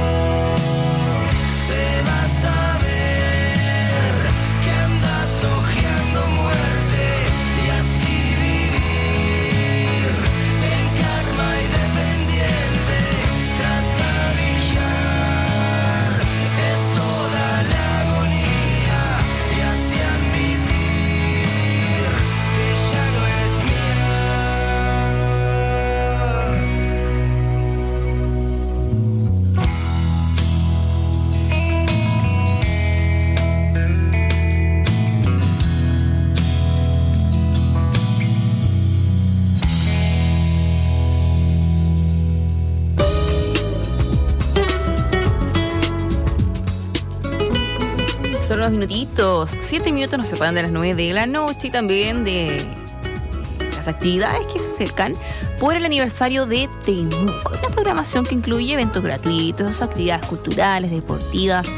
Se va a saber que andas ojeando muerte y así vivir en karma y dependiente, trastabillar es toda la agonía y así admitir que ya no es mía. Son unos minutitos, siete minutos nos separan de las nueve de la noche y también de las actividades que se acercan por el aniversario de Temuco. Una programación que incluye eventos gratuitos, actividades culturales, deportivas,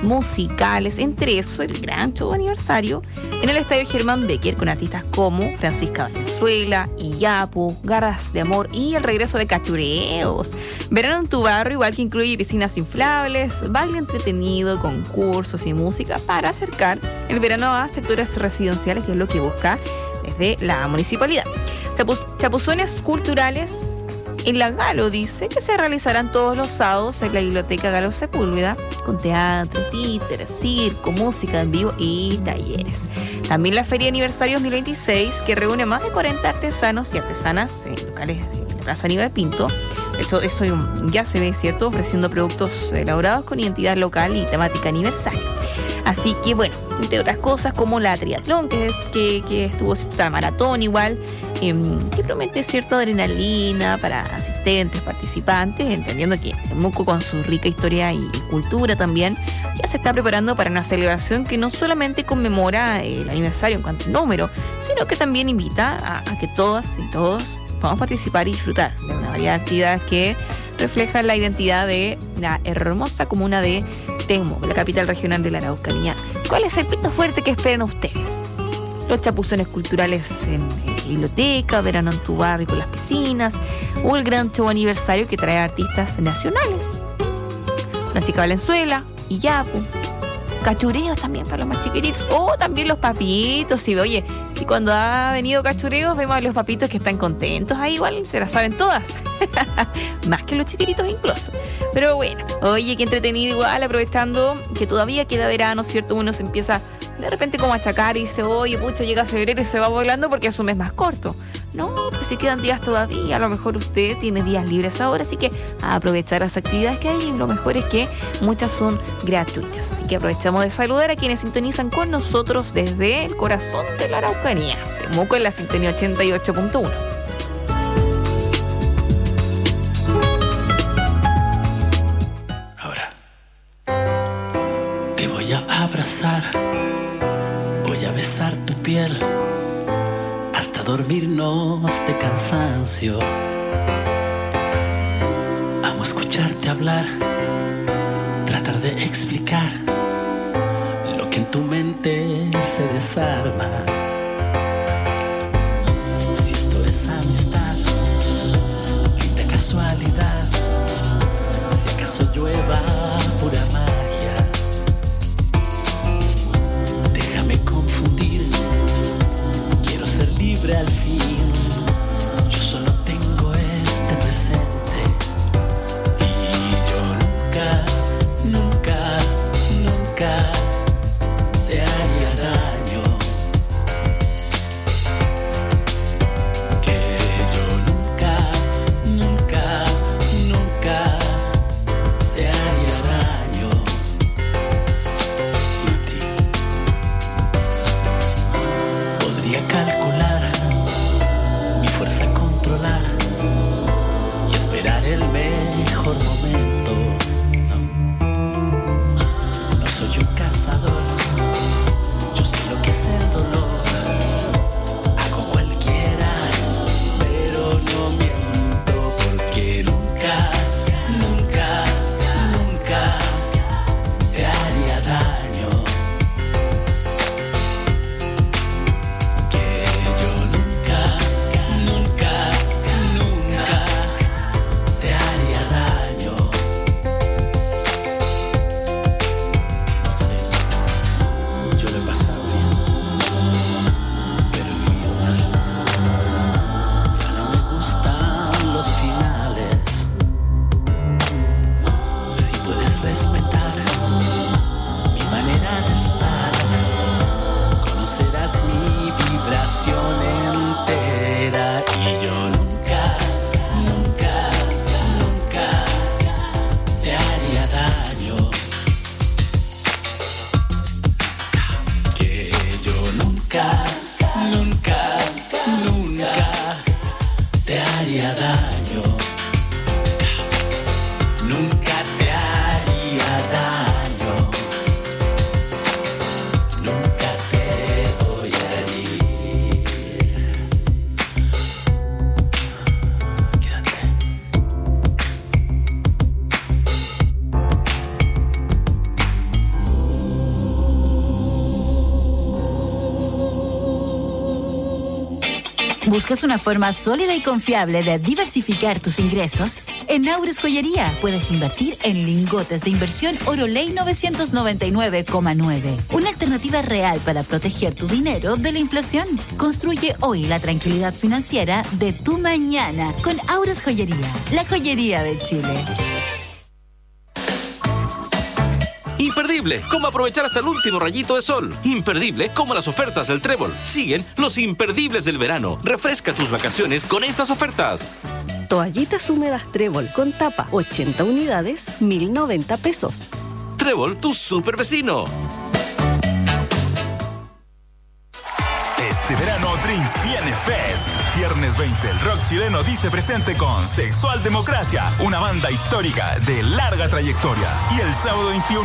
musicales, entre esos el gran show aniversario en el Estadio Germán Becker con artistas como Francisca Valenzuela, Iyapu, Garras de Amor y el regreso de Cachureos. Verano en tu barrio, igual que incluye piscinas inflables, baile entretenido, concursos y música para acercar el verano a sectores residenciales, que es lo que busca desde la municipalidad. Chapuz- chapuzones culturales en la Galo, dice, que se realizarán todos los sábados en la Biblioteca Galo Sepúlveda, con teatro, títeres, circo, música en vivo y talleres. También la Feria Aniversario dos mil veintiséis, que reúne más de cuarenta artesanos y artesanas en locales de la Plaza Aníbal Pinto. De hecho, eso ya se ve, ¿cierto?, ofreciendo productos elaborados con identidad local y temática aniversario. Así que, bueno, entre otras cosas como la triatlón, que, es, que, que estuvo la maratón igual, eh, que promete cierta adrenalina para asistentes, participantes, entendiendo que Temuco, con su rica historia y cultura también, ya se está preparando para una celebración que no solamente conmemora el aniversario en cuanto al número, sino que también invita a, a que todas y todos podamos participar y disfrutar de una variedad de actividades que reflejan la identidad de la hermosa comuna de Temuco, la capital regional de la Araucanía. ¿Cuál es el plato fuerte que esperan ustedes? Los chapuzones culturales en la biblioteca, verano en tu barrio con las piscinas, o el gran show aniversario que trae artistas nacionales. Francisca Valenzuela, Iyapu, Cachureos también para los más chiquititos, o también los papitos. Y oye, si cuando ha venido Cachureos vemos a los papitos que están contentos, ahí igual se las saben todas. Más que los chiquititos incluso. Pero bueno, oye, qué entretenido igual, aprovechando que todavía queda verano, ¿cierto? Uno se empieza de repente como a achacar y dice, oye, pucha, llega febrero y se va volando porque es un mes más corto. No, pues si quedan días todavía, a lo mejor usted tiene días libres ahora, así que a aprovechar las actividades que hay, y lo mejor es que muchas son gratuitas. Así que aprovechamos de saludar a quienes sintonizan con nosotros desde el corazón de la Araucanía, Temuco en la sintonía ochenta y ocho punto uno. Te voy a abrazar, voy a besar tu piel, hasta dormirnos de cansancio. Amo escucharte hablar, tratar de explicar lo que en tu mente se desarma. Si esto es amistad, linda casualidad, si acaso llueva pura magia, déjame confundir, quiero ser libre al fin. Yo solo tengo este presente y yo nunca, nunca, nunca te haría daño. Que yo nunca, nunca, nunca te haría daño. Podría calcular mi fuerza, controlar y esperar el mejor momento. No, no soy un cazador, yo sé lo que es el dolor. Hago cualquiera, pero no miento, porque nunca, nunca, nunca te haría daño. ¿Buscas una forma sólida y confiable de diversificar tus ingresos? En Aures Joyería puedes invertir en lingotes de inversión Oroley novecientos noventa y nueve coma nueve. Una alternativa real para proteger tu dinero de la inflación. Construye hoy la tranquilidad financiera de tu mañana con Aures Joyería, la joyería de Chile. Imperdible, cómo aprovechar hasta el último rayito de sol. Imperdible, como las ofertas del Trébol. Siguen los imperdibles del verano. Refresca tus vacaciones con estas ofertas. Toallitas húmedas Trébol con tapa, ochenta unidades, mil noventa pesos. Trébol, tu super vecino. Este verano Drinks tiene Fest. Viernes veinte, el rock chileno dice presente con Sexual Democracia, una banda histórica de larga trayectoria. Y el sábado veintiuno,